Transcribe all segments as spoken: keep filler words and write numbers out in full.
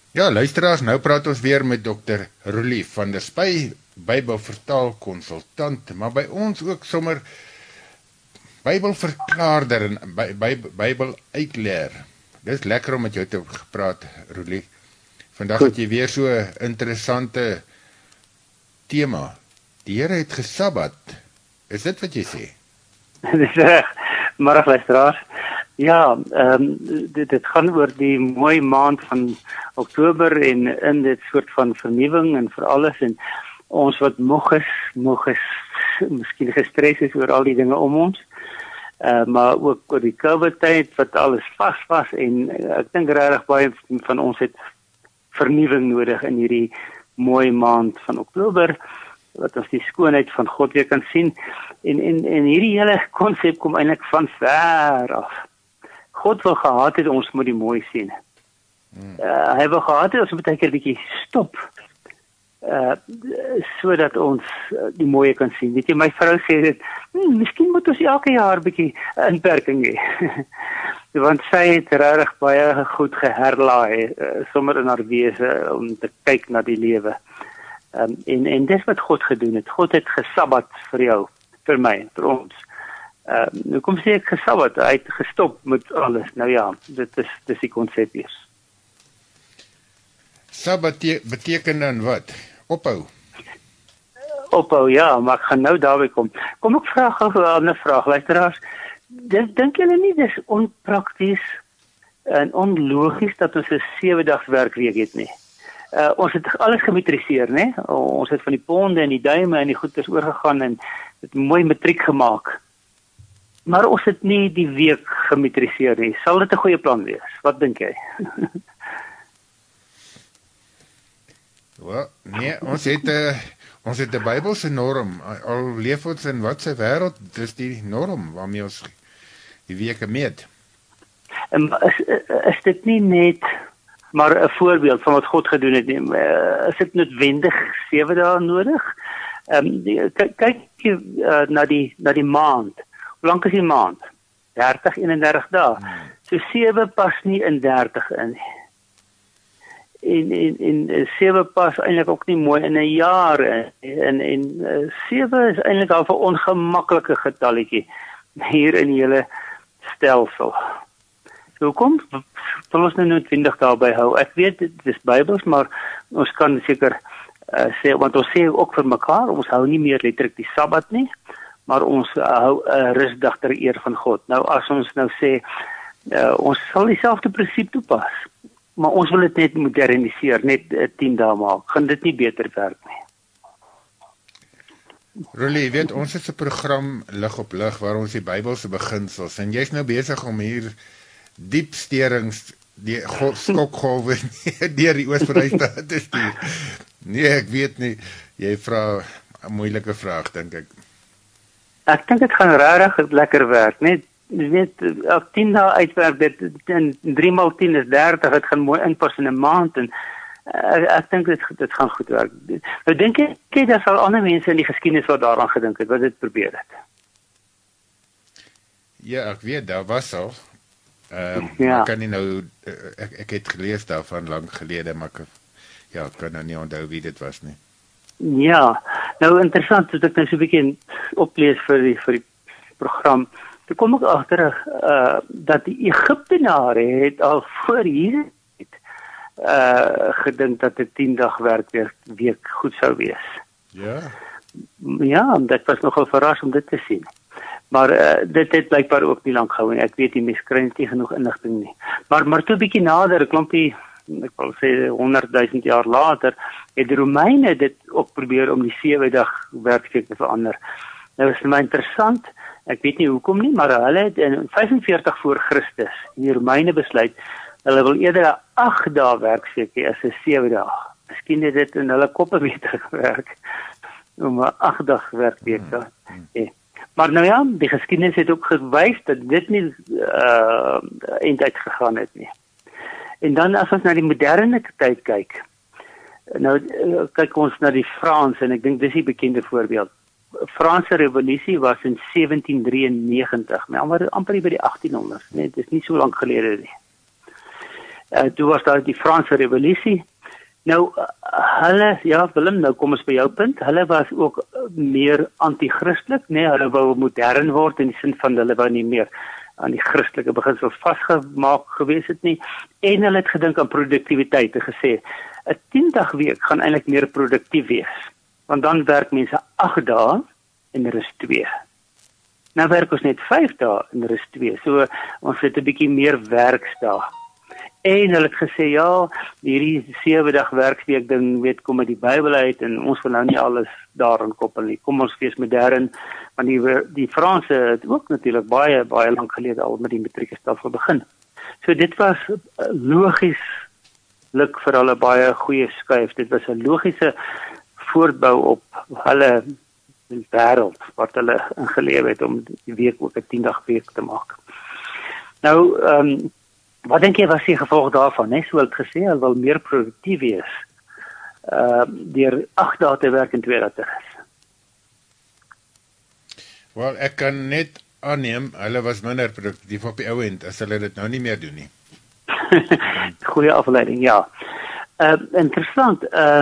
Ja, luisteraars, nou praat ons weer met dokter Roelie van der Spy, Bybelvertaalkonsultant, maar by ons ook sommer Bybelverklaarder en by, by, Bybeluitleer. Dis lekker om met jou te gepraat, Roelie. Vandag het jy weer so 'n interessante tema. Die Here het gesabbat. Is dit wat jy sê? Dis reg. Môre luisteraars. Ja, ehm um, dit dit gaan oor die mooi maand van Oktober en in dit soort van vernuwing en vir alles en ons wat moeg is, moeg is, miskien gestres is oor al die dinge om ons. Uh, maar ook oor die COVID-tyd wat alles vas was en uh, ek dink regtig baie van ons het vernuwing nodig in hierdie mooi maand van Oktober wat ons die skoonheid van God weer kan sien en en en hierdie hele konsep kom eintlik van ver af. God wil gehad het ons moet die mooi sien. Uh, hy wil gehad het ons moet 'n keer bietjie stop. Uh, sodat ons uh, die mooie kan sien. Weet jy, my vrou sê dit, hmm, miskien moet ons elke jaar bietjie inperking hê. Want sy het regtig baie goed geherlaai, uh, sommer in haar wese om te kyk na die lewe. Um, en en dis wat God gedoen het. God het gesabbat vir jou, vir my, vir ons. Uh, nou kom sê ek gesabbat, hy het gestop met alles. Nou ja, dit is dis die konsep hier. Sabbat beteken dan wat? Ophou. Ophou, ja, maar ek gaan nou daarby kom. Kom ek vra gou 'n ander vraag, luisteraars. Dink julle nie dis onprakties en onlogies dat ons 'n sewe dags werkweek het nie? Uh, ons het alles gemetriseer, né? Ons het van die ponde en die duime en die goeders oorgegaan en het mooi matriek gemaak. Maar ons het nie die week gemetriseer nie. Sal dit 'n goeie plan wees? Wat dink jy? Well, nee, ons het 'n uh, ons het 'n Bybelse norm. Al leef ons in wat se wêreld, dis die norm waarmee ons die weke meet. En is, is dit nie net maar 'n voorbeeld van wat God gedoen het nie? Is dit noodwendig sewe dae nodig? Ehm um, kyk uh, na die na die maand. Hoe lank is die maand? dertig, eenendertig dae. So sewe pas nie in dertig in nie. En en en sewe pas eintlik ook nie mooi in 'n jaar en en sewe is eintlik al 'n ongemaklike getalletjie hier in die hele stelsel. So kom wil ons nou noodwendig daarby hou. Ek weet dit is Bybels, maar ons kan seker uh, sê want ons sê ook vir mekaar ons hou nie meer letterlik die Sabbat nie, maar ons uh, hou 'n uh, rusdag ter eer van God. Nou as ons nou sê uh, ons sal dieselfde prinsip toepas. Maar ons wil dit net moderniseer, net uh, tien dae maak. Gaan dit nie beter werk nie. Roelie, weet, ons het 'n program Lig op Lig waar ons die Bybelse beginsels en jy's nou besig om hier diep sterings die skokgolwe deur die Oos-Vrystaat te stuur. Nee, ek weet nie. Jy vra 'n moeilike vraag, dink ek. Ek dink dit gaan regtig lekker werk, net net op tien dae uitwerk dit en drie maal tien is dertig, dit gaan mooi inpas in 'n maand en ek, ek dink dit dit gaan goed werk. Nou dink ek daar sal ander mense in die geskiedenis wat daaraan gedink het, wat dit probeer het. Ja, ek weet daar was al. Ehm um, ja. Ek kan nie nou ek ek het gelees daarvan lank gelede, maar ek ja, ek kan nou nie onthou wie dit was nie. Ja, nou interessant, dat ek nou so 'n bietjie oplees vir die vir die program. Toe kom ek agter uh dat die Egiptenare het al voor hier uh gedink dat 'n tien dag werkweek week goed sou wees. Ja. Ja, dit was nogal verras om dit te sien. Maar uh, dit het blykbaar ook nie lank gehou nie. Ek weet nie mens kry nie genoeg inligting nie. Maar maar toe 'n bietjie nader, 'n klompie ek wil sê honderdduisend jaar later, het die Romeine dit ook probeer om die sewe dag werkweek te verander. Nou is my interessant. Ek weet nie hoekom nie, maar hulle het in vyfenveertig voor Christus die Romeine besluit hulle wil eerder 'n agt dae werkweek hê as 'n sewe dae. Miskien het dit in hulle koppe beter gewerk om 'n agt dag werkweek te hê. Maar nou ja, die geskiedenis het ook gewys dat dit nie uh eintlik gegaan het nie. En dan as ons na die moderne tyd kyk, nou kyk ons na die Franse en ek dink dis 'n bekende voorbeeld. Franse revolusie was in sewentien drieënnegentig, maar amper by die achttienhonderd, nee, dit is nie so lank gelede nie. Uh, toe was daar die Franse revolusie. Nou, uh, hulle, ja Willem, nou kom ons by jou punt, hulle was ook meer anti-christelik, nee, hulle wou modern word in die sin van hulle wou nie meer aan die Christelike beginsels vasgemaak gewees het nie, en hulle het gedink aan produktiwiteit en gesê, 'n tien-dag week gaan eintlik meer produktief wees, want dan werk mense agt dae en er is twee. Nou werk ons net vyf dae en er is twee, so ons het 'n bietjie meer werksdae. En hulle het gesê, ja, hierdie sewe dag werksweek ding, weet, kom uit die Bybel uit, en ons wil nou nie alles daarin koppel nie. Kom ons wees modern, want die, die Franse het ook natuurlik baie, baie lank gelede al met die matriekstelsel begin. So dit was logieslik vir hulle baie goeie skuif. Dit was 'n logiese voortbou op hulle wêreld, wat hulle ingeleef het om die week ook 'n tien-dag week te maak. Nou, ehm, um, wat dink jy was die gevolg daarvan? Net so het gesê, hulle wil meer produktief wees. Uh, deur agt dae te werk en twee dae te rus. Wel, ek kan net aanneem, hulle was minder produktief op die ou end, as hulle dit nou nie meer doen nie. Goeie afleiding, ja. Uh, interessant, uh,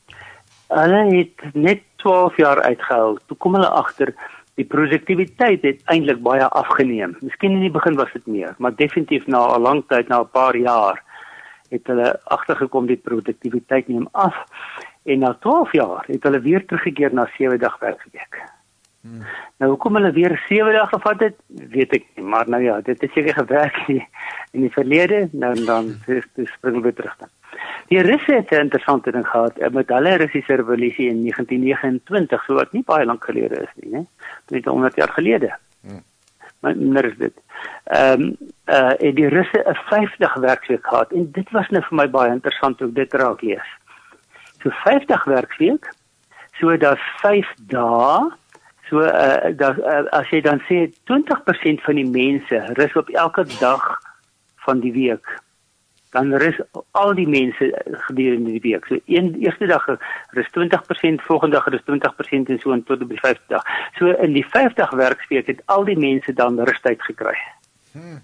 hulle het net twaalf jaar uitgehou. Toe kom hulle agter, die produktiwiteit het eintlik baie afgeneem. Miskien in die begin was dit meer, maar definitief na 'n lang tyd, na 'n paar jaar, het hulle agtergekom die produktiwiteit neem af. En na twaalf jaar het hulle weer teruggekeer na sewe dag werkweek. Hmm. Nou hoekom hulle weer sewe dae gevat het, weet ek nie, maar nou ja, dit het seker gewerk in, in die verlede, nou dan spring we weer terug dan. Die Russe het 'n interessante ding gehad met hulle Russiese revolusie in negentien negenentwintig, so wat nie baie lank gelede is nie, né? Net honderd jaar gelede. Hmm. Maar minder is dit. Ehm um, uh en die Russe 'n vyfdag werkweek gehad, en dit was nou vir my baie interessant hoe dit raak lees. So vyfdag werkweek, so daar's vyf dae. So uh, dat, uh, as jy dan sê twintig persent van die mense rus op elke dag van die week, dan rus al die mense gedurende die week. So een eerste dag rus twintig persent, volgende dag rus twintig persent en so en tot op die vyfde dag. So in die vyfdag werksweek het al die mense dan rustyd gekry. Hmm.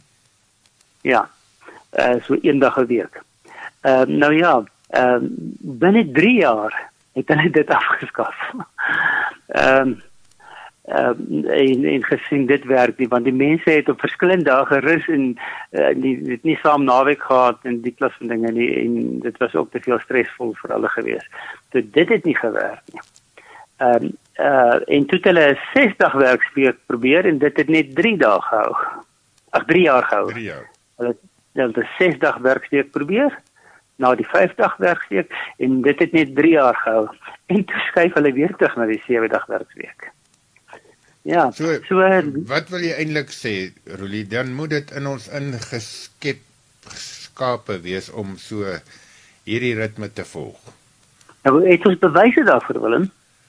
Ja, uh, so een dag 'n week. Uh, nou ja, uh, binne drie jaar het hulle dit afgeskaf. Ehm uh, Uh, en, en gesien dit werk nie, want die mense het op verskillende dae gerus en uh, die het nie saam naweek gehad en die klas van dinge nie, en dit was ook te veel stresvol vir hulle gewees. So dit het nie gewerk nie. Um, uh, en toe het hulle 'n sesdag werksweek probeer en dit het net drie dae gehou. Ag, drie jaar gehou. Drie jaar. Hulle het 'n sesdag werksweek probeer, na die vyfdag werksweek, en dit het net drie jaar gehou. En toe skuif hulle weer terug na die sewe dag werksweek. Ja, so, so wat wil jy eintlik sê, Roelie? Dan moet dit in ons ingeskep skape wees om so hierdie ritme te volg. Nou, het ons bewyse daarvoor, Willem?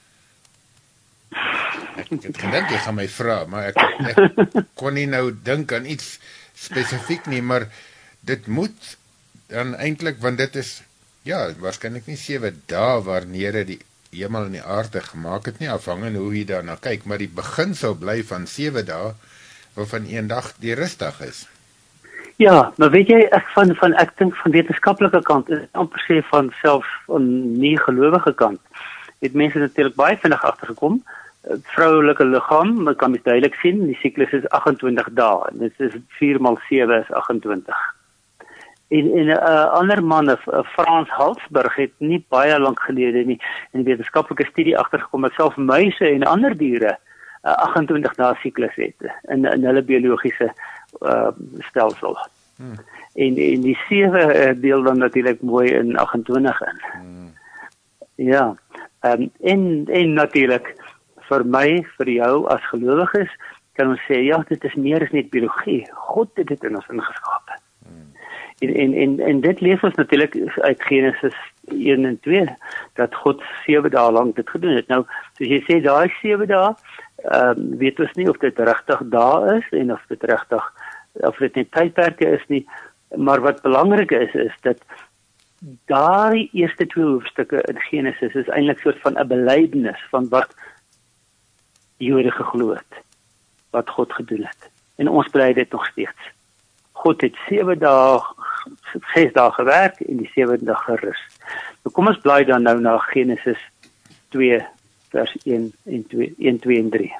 Ek het gedink jy gaan my vra, maar ek, ek kon nie nou dink aan iets spesifiek nie, maar dit moet dan eintlik, want dit is, ja, waarskynlik nie sewe dae wanneer die hemel en die aarde gemaak het nie, afhangende hoe jy daarna kyk, maar die beginsel bly van sewe dae, waarvan een dag die rustdag is. Ja, maar weet jy, ek van, van ek dink van wetenskaplike kant, en amper sê van selfs van nie gelowige kant, het mense natuurlik baie vinnig agtergekom. Vroulike liggaam, kan mens duidelik sien, die siklus is agt-en-twintig dae, dit is vier maal sewe is agt-en-twintig. En 'n uh, ander man, uh, Frans Halsberg, het nie baie lank gelede nie in 'n wetenskaplike studie agtergekom dat selfs muise en ander diere uh, agt-en-twintig dae siklus het in, in hulle biologiese uh, stelsel. Hmm. En, en die sewe uh, deel dan natuurlik mooi in agt-en-twintig in. Hmm. Ja, um, en, en natuurlik vir my, vir jou as gelowiges, kan ons sê, ja, dit is meer as net biologie. God het dit in ons ingeskape. En, en, en, en dit lees ons natuurlik uit Genesis een en twee, dat God sewe dae lank dit gedoen het. Nou, soos jy sê, daai sewe dae, um, weet ons nie of dit regtig dae is, en of dit regtig, of dit net tydperke is nie, maar wat belangrik is, is dat daai eerste twee hoofstukke in Genesis is eintlik soort van 'n belydenis van wat Jode geglo het, wat God gedoen het. En ons bely dit nog steeds. God het sewe dae ses dae gewerk en die sewende dag gerus. Nou kom ons blaai dan nou na Genesis twee vers een en twee, een, twee en drie.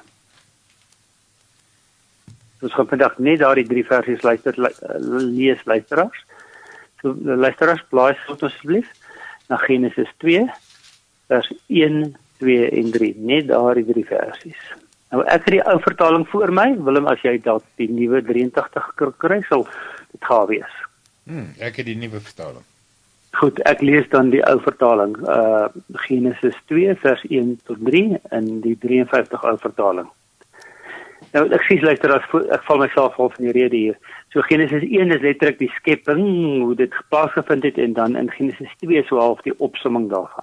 Ons gaan vandag net daardie drie versies luister, lees luisteraars. So luisteraars, blaai saam asseblief na Genesis twee vers een, twee en drie, net daardie drie versies. Nou ek het die ou vertaling voor my, Willem, as jy dalk die nuwe drieëntagtig kry, sal dit gaan wees. Hmm, ek het die nuwe vertaling. Goed, ek lees dan die ou vertaling, uh, Genesis twee vers een tot drie in die drie en vyftig ou vertaling. Nou ek sê luister, ek val myself al van die rede hier. So Genesis een is letterlik die skepping, hoe dit plaasgevind het, en dan in Genesis twee so half die opsomming daarvan.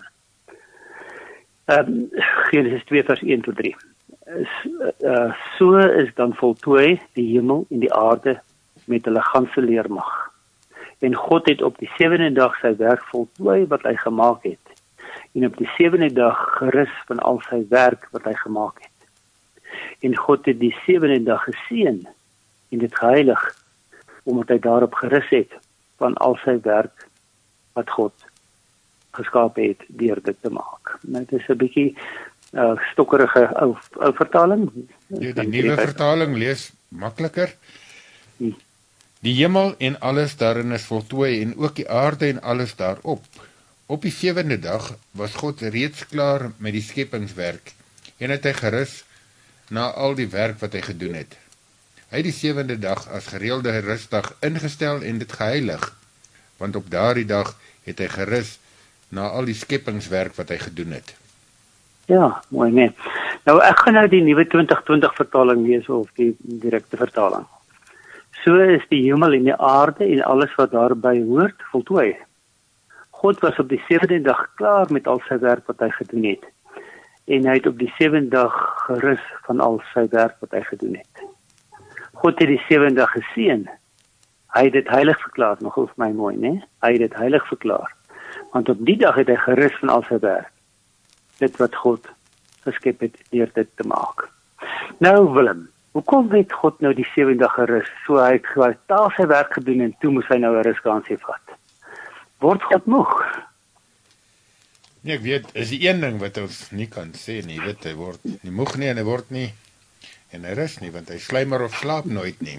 Um, Genesis twee vers een tot drie. Is, uh, so is dan voltooi die hemel en die aarde met hulle ganse leermag. En God het op die sewende dag sy werk voltooi wat hy gemaak het. En op die sewende dag gerus van al sy werk wat hy gemaak het. En God het die sewende dag geseën en dit geheilig, omdat hy daarop gerus het van al sy werk wat God geskaap het deur dit te maak. Nou, dit is 'n bietjie uh, stokkerige ou, ou vertaling. Die, die nuwe vertaling lees makliker. Hmm. Die hemel en alles daarin is voltooi en ook die aarde en alles daarop. Op die sewende dag was God reeds klaar met die skepingswerk en het hy gerus na al die werk wat hy gedoen het. Hy het die sewende dag as gereelde rusdag ingestel en dit geheilig, want op daardie dag het hy gerus na al die skepingswerk wat hy gedoen het. Ja, mooi nee. Nou ek gaan nou die nuwe twintig twintig vertaling lees of die direkte vertaling. So is die hemel en die aarde en alles wat daarby hoort voltooi. God was op die sewende dag klaar met al sy werk wat hy gedoen het. En hy het op die sewende dag gerus van al sy werk wat hy gedoen het. God het die sewende dag geseën. Hy het dit heilig verklaar, nog vir my mooi, né? Hy het dit heilig verklaar. Want op die dag het hy gerus van al sy werk. Dit wat God geskep het deur dit te maak. Nou Willem, hoekom het God nou die sewende dag gerus? So hy het al sy werk gedoen en toe moes hy nou 'n ruskansie vat. Word God moeg? Nee, ek weet, is die een ding wat ons nie kan sê nie, weet, hy word nie moeg nie en hy word nie, en hy rus nie, want hy slymer of slaap nooit nie.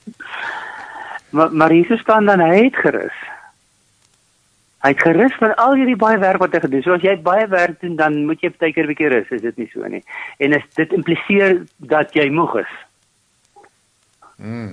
Maar, maar hier staan dan, hy het gerus. Hy het gerus van al hierdie baie werk wat hy gedoen. So as jy baie werk doen, dan moet jy partykeer 'n bietjie rus, is dit nie so nie. En as dit impliseer dat jy moeg is. Hmm.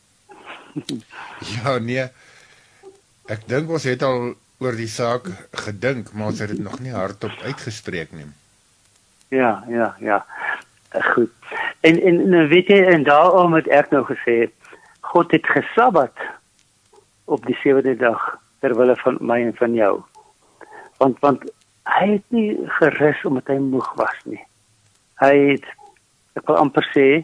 Ja, nee, ek dink ons het al oor die saak gedink, maar ons het dit nog nie hardop uitgespreek nie. Ja, ja, ja. Goed. En, en, en weet jy, en daarom het ek nou gesê, God het gesabbat op die sewende dag, terwille van my en van jou. Want, want hy het nie gerus omdat hy moeg was nie. Hy het, ek wil amper sê,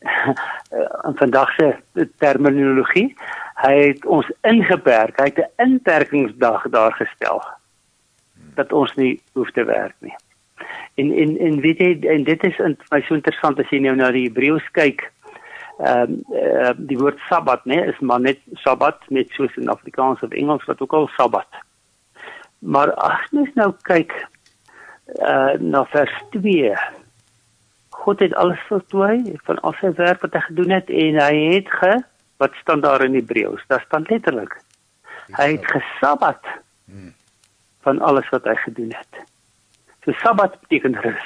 in vandag se terminologie, hy het ons ingeperk, hy het 'n inperkingsdag daar gestel, dat ons nie hoef te werk nie. En, en, en weet jy, en dit is in, my so interessant as jy nou na die Hebreëus kyk, um, uh, die woord Sabbat, nee, is maar net Sabbat, net soos in Afrikaans of Engels, wat ook al Sabbat. Maar as mens nou kyk, uh, na vers twee, God het alles voltooi, van al sy werk wat hy gedoen het, en hy het ge, wat staan daar in Hebreëus, daar staan letterlik, hy het gesabbat, hmm. van alles wat hy gedoen het. So Sabbat beteken rus.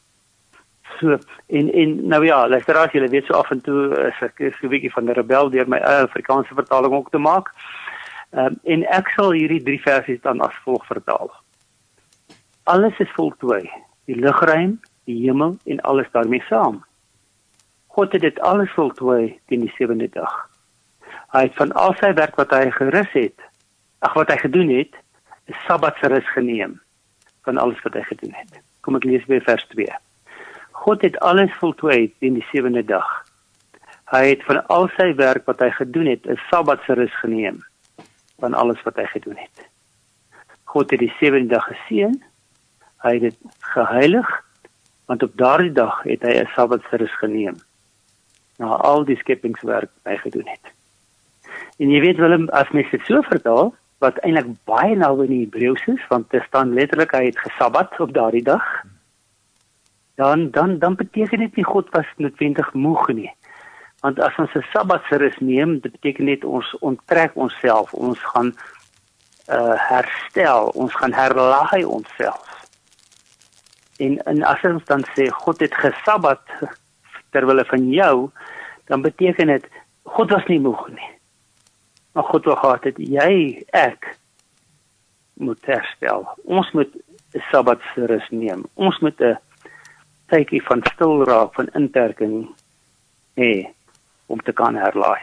So, en, en nou ja, luisteraars, julle weet so af en toe, is ek is so 'n bietjie van 'n rebel deur my eie Afrikaanse vertaling ook te maak, um, en ek sal hierdie drie versies dan as volg vertaal. Alles is voltooi, die lugruim, die hemel en alles daarmee saam. God het dit alles voltooi teen die sewende dag. Hy het van al sy werk wat hy gerus het, ag wat hy gedoen het, 'n Sabbat se rus geneem van alles wat hy gedoen het. Kom ek lees weer vers twee. God het alles voltooi teen die sewende dag. Hy het van al sy werk wat hy gedoen het, 'n Sabbat se rus geneem van alles wat hy gedoen het. God het die sewende dag geseën, hy het dit geheilig, want op daardie dag het hy 'n Sabbat se rus geneem, na al die skepingswerk wat hy gedoen het. En jy weet Willem, as mens dit so vertaal, wat eintlik baie naby in die Hebreëus is, want dit staan letterlik hy het gesabbat op daardie dag, dan dan dan beteken dit nie God was noodwendig moeg nie. Want as ons 'n sabbatsrus neem, dit beteken net ons onttrek onsself, ons gaan uh, herstel, ons gaan herlaai onsself. En, en as ons dan sê God het gesabbat terwille van jou, dan beteken dit God was nie moeg nie. Maar God wou gehad het jy, ek moet herstel. Ons moet 'n sabbatsrus neem. Ons moet 'n tydjie van stil raak, van inperking hê om te kan herlaai.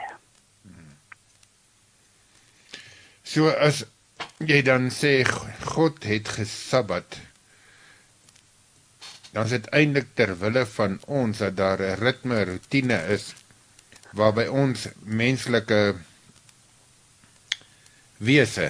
So as jy dan sê God het gesabbat, dan is dit eintlik ter wille van ons dat daar 'n ritme, 'n roetine is waarby ons menslike wese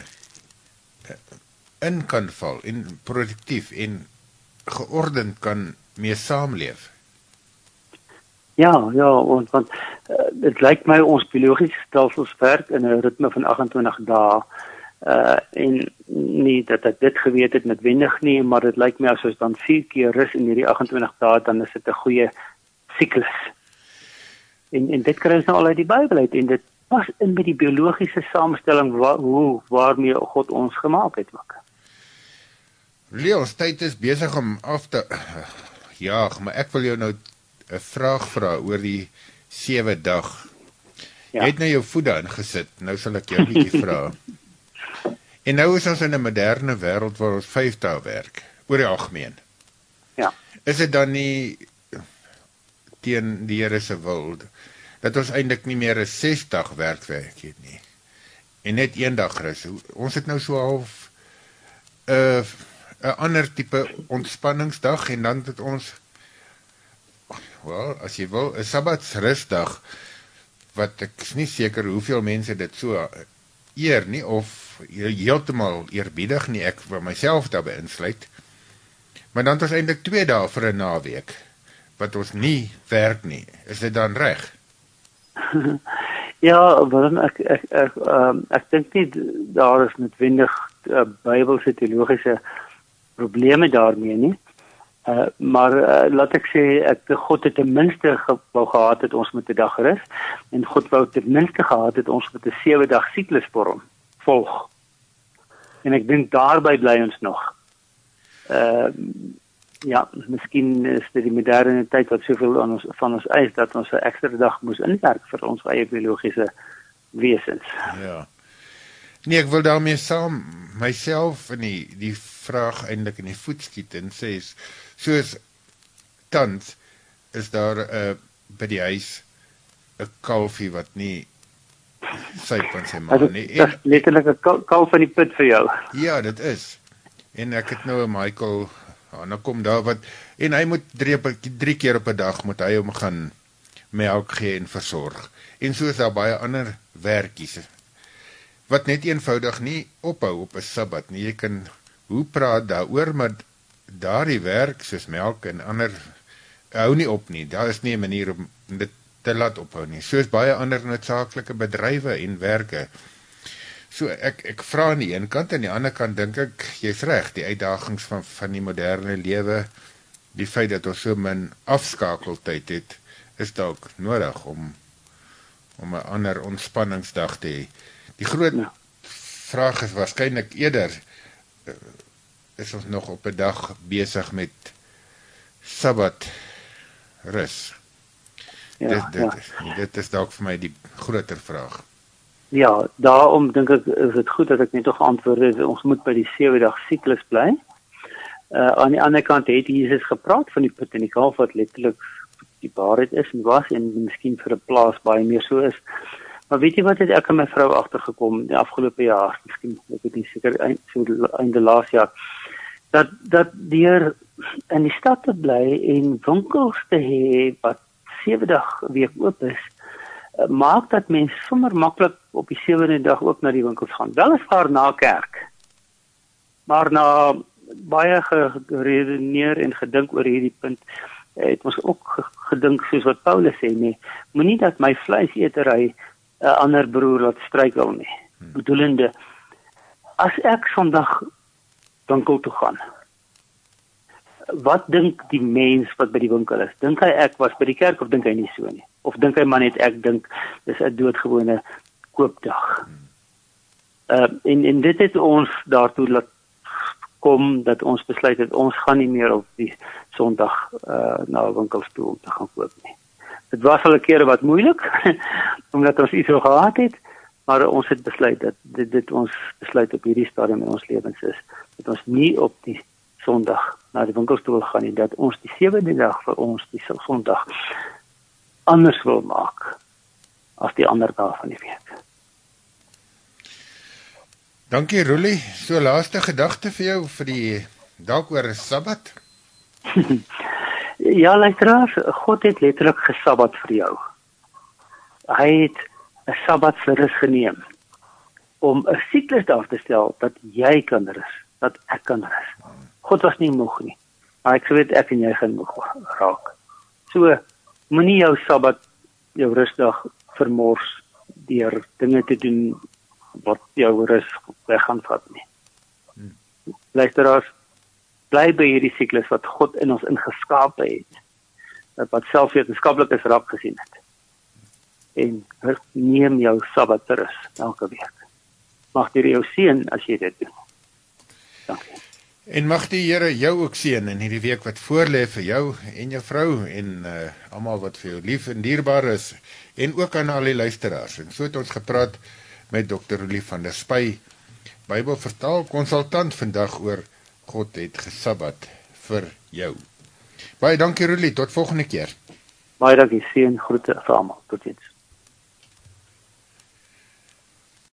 in kan val en produktief en geordend kan mee saamleef. Ja, ja, want want uh, dit lyk my ons biologiese stelsels werk in 'n ritme van agt en twintig dae. Uh en nie dat ek dit geweet het noodwendig nie, maar dit lyk my as ons dan vier keer rus in hierdie agt en twintig dae, dan is dit 'n goeie siklus. En en dit kry ons nou al uit die Bybel uit en dit pas in met die biologiese samestelling wa hoe waarmee God ons gemaak het ook. Leon, tyd is besig om af te jaag, maar ek wil jou nou 'n vraag vra oor die sewe dag. Ja. Jy het nou jou voet daarin gesit, nou sal ek jou 'n bietjie vra. En nou is ons in 'n moderne wêreld waar ons vyf dae werk, oor die algemeen. Ja. Is dit dan nie teen die Here se wil dat ons eintlik nie meer 'n ses dag werkweek het nie en net een dag rus? Ons het nou so half 'n uh, 'n ander tipe ontspanningsdag en dan het ons wel, as jy wil, 'n sabbatsrusdag wat ek is nie seker hoeveel mense dit so eer nie of heeltemal eerbiedig nie, ek vir myself daarbey insluit. Maar dan het ons eintlik twee dae vir 'n naweek wat ons nie werk nie. Is dit dan reg? Ja, waarom ek ek ek um, ek dink nie daar is noodwendig uh, Bybelse teologiese probleme daarmee nie. Uh, maar uh, laat ek sê ek God het ten minste ge, wou gehad het ons met 'n dag rus en God wou ten minste gehad het ons met 'n sewe dag siklus vorm volg. En ek dink daarby bly ons nog. Uh, ja, miskien is dit die moderne tyd wat soveel aan ons van ons eis dat ons 'n ekstra dag moes inwerk vir ons eie biologiese wesens. Ja. Nee, ek wil daarmee saam myself in die die vraag eintlik in die voet skiet en sê soos tans is daar 'n uh, by die huis 'n kalfie wat nie suip van sy ma nie. Dit is letterlik 'n kalf van die put vir jou. Ja, dit is. En ek het nou 'n Michael, ja, nou kom daar wat en hy moet drie, drie keer op 'n dag moet hy hom gaan melk gee en versorg. En so is daar baie ander werkies wat net eenvoudig nie ophou op 'n Sabbat nie. Jy kan hoe praat daaroor, maar daardie werk soos melk en ander hou nie op nie. Daar is nie 'n manier om dit te laat ophou nie. Soos baie ander noodsaaklike bedrywe en werke. So ek ek vra aan die een kant en aan die ander kant dink ek jy's reg, die uitdagings van van die moderne lewe, die feit dat ons so min afskakeltyd het, is dalk nodig om om 'n ander ontspanningsdag te hê. Die groot ja. vraag is waarskynlik eerder uh, is ons nog op 'n dag besig met Sabbat rus. Ja, dit dit, ja. dit is dalk vir my die groter vraag. Ja, daarom dink ek is dit goed dat ek net tog antwoord het, ons moet by die sewe dag siklus bly. Uh, aan die ander kant het Jesus gepraat van die put en die kalf wat letterlik die waarheid is en was en miskien vir 'n plaas baie meer so is. Maar weet jy wat het ek en my vrou agtergekom die afgelope jaar, miskien ek weet nie seker eind so einde laas jaar, dat dat deur in die stad te bly en winkels te hê wat sewe dag week oop is, uh, maak dat mense sommer maklik op die sewende dag ook na die winkels gaan. Weliswaar na kerk, maar na baie geredeneer en gedink oor hierdie punt, het ons ook gedink soos wat Paulus sê, nee, moenie dat my vleisetery 'n ander broer laat struikel nie. Hmm. Bedoelende, as ek Sondag winkel toe gaan, wat dink die mens wat by die winkel is? Dink hy ek was by die kerk of dink hy nie so nie? Of dink hy maar net ek dink dis 'n doodgewone koopdag? Uh, en, en dit het ons daartoe laat kom dat ons besluit het ons gaan nie meer op die Sondag uh, na winkels toe om te gaan koop nie. Dit was al 'n keer wat moeilik omdat ons iets so gehad het, maar ons het besluit dat dit, dit ons besluit op hierdie stadium in ons lewens is dat ons nie op die Sondag na die winkels toe wil gaan nie, dat ons die sewende dag vir ons die Sondag anders wil maak as die ander dae van die week. Dankie Roelie, so laaste gedagte vir jou vir die dalk oor 'n Sabbat. Ja, luisteraars, God het letterlik gesabbat vir jou. Hy het 'n Sabbat vir rus geneem om 'n siklus daar te stel dat jy kan rus, dat ek kan rus. God was nie moeg nie, maar ek weet ek en jy gaan moeg raak. So, moenie jou Sabbat, jou rusdag vermors deur dinge te doen wat jou rus weg gaan vat nie. Hmm. Luisteraars, bly by hierdie siklus wat God in ons ingeskape het, wat self wetenskaplikes raak gesien het. En neem jou Sabbat rus elke week. Mag die Here jou seën as jy dit doen. Dankie. En mag die Here jou ook seën in hierdie week wat voorlê vir jou en jou vrou en uh, almal wat vir jou lief en dierbaar is en ook aan al die luisteraars. En so het ons gepraat met dokter Roelie van der Spy, Bybelvertaal konsultant vandag oor God het gesabbat vir jou. Baie dankie Roelie, tot volgende keer. Baie dankie, seën, groete vir almal. Totiens.